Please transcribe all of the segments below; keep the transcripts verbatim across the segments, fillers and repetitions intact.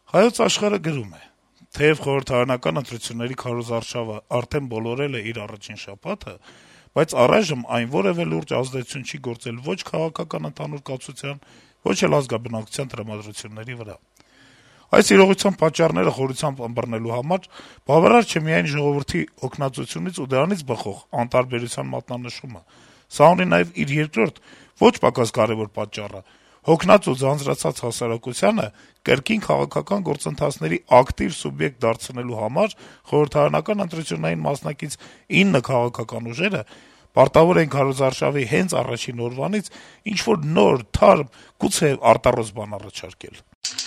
Հայոց աշխարհը գրում է. թեև խորհրդարանական ընտրությունների քարոզարշավը արդեն բոլորել է իր առաջին շաբաթը, բայց առայժմ այն որեւէ լուրջ ազդեցություն չի գործել ոչ քաղաքական ընդհանուր կացության, ոչ էլ ազգաբնակչության տրամադրությունների վրա։ Այս իրողության պատճառները խորությամբ ըմբռնելու համար բավարար չէ միայն ժողովրդի օգնածությունից ու դրանից բխող անտարբերության մատնանշումը։ Սա ունի նաեւ իր երկրորդ, ոչ պակաս կարեւոր պատճառը՝ հոգնած ու ձանձրացած հասարակությանը կրկին քաղաքական գործընթացների ակտիվ սուբյեկտ դարձնելու համար խորհրդարանական ընտրություններին մասնակից ինը քաղաքական ուժերը պարտավոր են քարոզարշավի հենց առաջին օրվանից ինչ-որ նոր, թարմ, գուցե արտառոց բան առաջարկել։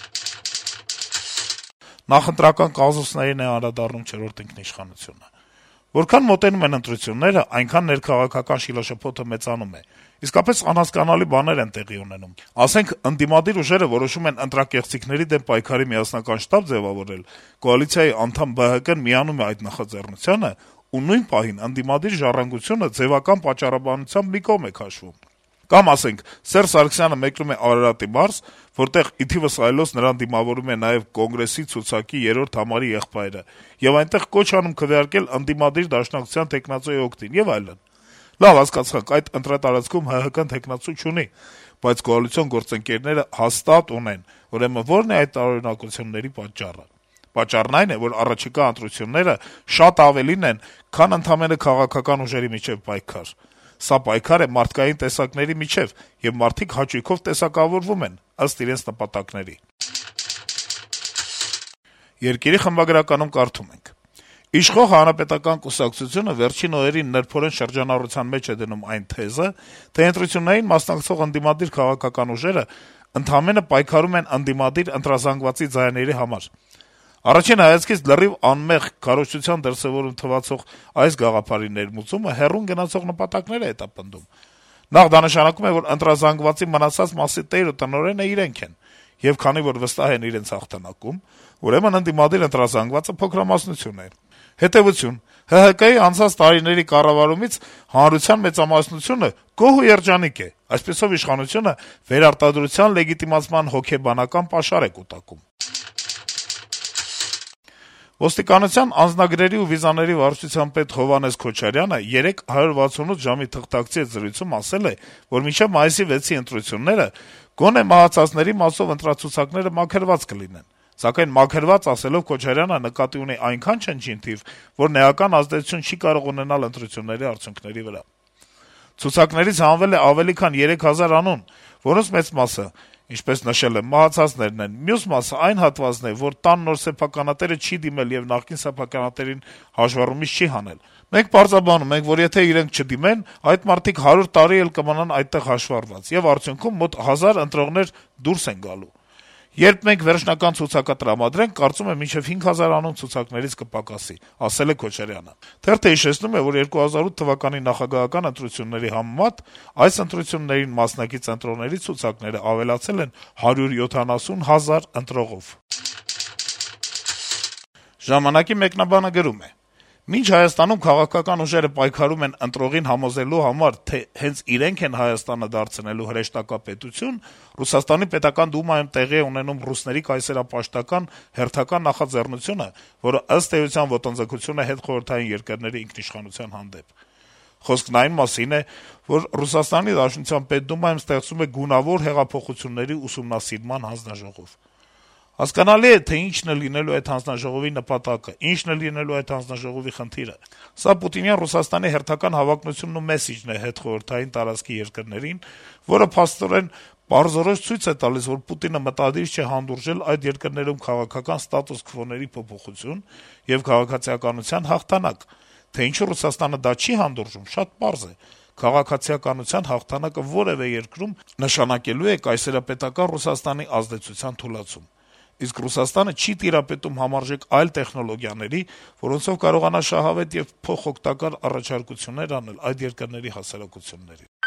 Նախընտրական կազուսներին է անդրադառնում «Չորրորդ ինքնիշխանությունը». Որքան մոտենում են ընտրությունները, այնքան ներքաղաքական շիլաշփոթը մեծանում է։ Իսկապես անհասկանալի բաներ են տեղի ունենում։ Ասենք, ընդդիմադիր ուժերը որոշում են ընտրակեղծիքների դեմ պայքարի միասնական շտաբ ձեւավորել, կոալիցիայի անդամ Բ Հ Կն միանում է այդ նախաձեռնությանը, ու նույն պահին ընդդիմադիր ժառանգությունը ձեւական պատճառաբանությամբ մի կողմ է քաշվում։ Կամ, ասենք, Սերժ Սարգսյանը մեկնում է Արարատի մարզ, որտեղ ի թիվս այլոց նրան դիմավորում է նաեւ Կոնգրեսի ցուցակի երրորդ համարի եղբայրը, եւ այնտեղ կոչ անում քվեարկել ընդդիմադիր դաշնակցության տեխնացուի օգտին եւ այլն։ Լավ, հասկացանք, այդ ընտրատարածքում Հ Հ Կն տեխնացու չունի, բայց կոալիցիոն գործընկերները հաստատ ունեն, ուրեմն ո՞րն է այդ տարօրինակությունների պատճառը։ Պատճառն այն է, որ առաջիկա ընտրությունները շատ ավելին են, քան ընդամենը քաղաքական ուժերի միջեւ պայքար։ Սա պայքար է մարդկային տեսակների միջեւ, եւ մարդիկ հաճույքով տեսակավորվում են, ըստ իրենց նպատակների։ Երկիրի խմբագրականում կարդում ենք. - Իշխող Հանրապետական կուսակցությունը վերջին օրերին նրբորեն շրջանառության մեջ է դնում այն թեզը, թե ընտրություններին մասնակցող ընդդիմադիր քաղաքական ուժերը ընդամենը պայքարում են ընդդիմադիր ընտրազանգվածի ձայների համար։ Առաջին հայացքից լրիվ անմեղ քարոզչության դրսեւորում թվացող այս գաղափարի ներմուծումը հեռուն գնացող նպատակներ է հետապնդում։ Նախ դա նշանակում է, որ ընտրազանգվածի մնացած մասի տեր ու տնօրենը իրենք են, եւ քանի որ վստահ են իրենց հաղթանակում, ուրեմն ընդդիմադիր ընտրազանգվածը փոքրամասնություն է։ Հետեւություն. Հ Հ Կ-ի անցած տարիների կառավարումից հանրության մեծամասնությունը գոհ ու երջանիկ է, այսպիսով իշխանությունը վերարտադրության լեգիտիմացման հոգեբանական պաշար է կուտակում։ Ոստիկանության անձնագրերի ու վիզաների վարչության պետ Հովհաննես Քոչարյանը երեկ հարյուր վաթսունութ ժամի թղթակցի հետ զրույցում ասել է, որ մինչեւ մայիսի վեցի ընտրությունները գոնե մահացածների մասով ընտրացուցակները մաքրված կլինեն։ Սակայն մաքրված ասելով Քոչարյանը նկատի ունի այնքան չնչին թիվ, որ նեական ազդեցություն չի կարող ունենալ ընտրությունների արդյունքների վրա։ Ցուցակներից հանվել է ավելի քան երեք հազար անուն, որոնց մեծ մասը, ինչպես նշել եմ, մահացածներն են, մյուս մասը այն հատվածն է, որ տան նոր սեփականատերը չի դիմել եւ նախկին սեփականատերին հաշվառումից չի հանել։ Մենք պարզաբանում ենք, որ եթե իրենք չդիմեն, այդ մարդիկ հարյուր տարի էլ կմնան այդտեղ հաշվառված, եւ արդյունքում մոտ հազար ընտրողներ դուրս են գալու։ Երբ մենք վերջնական ցուցակը տրամադրենք, կարծում եմ մինչեւ հինգ հազար անուն ցուցակներից կպակասի, ասել է Քոչարյանը։ Թերթը հիշեցնում է, որ երկու հազար ութ թվականի նախագահական ընտրությունների համեմատ այս ընտրություններին մասնակից ընտրողների ցուցակները ավելացել են հարյուր յոթանասուն հազար ընտրողով։ Ժամանակի մեկնաբանը գրում է. Մինչ Հայաստանում քաղաքական ուժերը պայքարում են ընտրողին համոզելու համար, թե հենց իրենք են Հայաստանը դարձնելու հրեշտակապետություն, Ռուսաստանի պետական դումայում տեղի է ունենում ռուսների կայսերապաշտական հերթական նախաձեռնությունը, որը ըստ էության ոտնձգություն է հետխորհրդային երկրների ինքնիշխանության հանդեպ։ Խոսքն այն մասին է, որ Ռուսաստանի Դաշնության պետդումայում ստեղծում է գունավոր հեղափոխությունների ուսումնասիրման հանձնաժողով։ Հասկանալի է, թե ինչն է լինելու այդ հանձնաժողովի նպատակը, ինչն է լինելու այդ հանձնաժողովի խնդիրը։ Սա Պուտինյան Ռուսաստանի հերթական հավակնությունն ու մեսիջն է հետխորհրդային տարածքի երկրներին, որը փաստորեն պարզորոշ ցույց է տալիս, որ Պուտինը մտադիր չէ հանդուրժել այդ երկրներում քաղաքական ստատուս քվոների փոփոխություն եւ քաղաքացիականության հաղթանակ։ Թե ինչու Ռուսաստանը դա չի հանդուրժում, շատ պարզ է։ Քաղաքացիականության հաղթանակը որեւէ երկրում նշանակելու է կայսերապետական Ռուսաստանի ազդեցության թուլացում։ Իսկ Ռուսաստանը չի տիրապետում համարժեք այլ տեխնոլոգիաների, որոնցով կարողանա շահավետ եւ փոխօգտակար առաջարկություններ անել այդ երկրների հասարակություններին։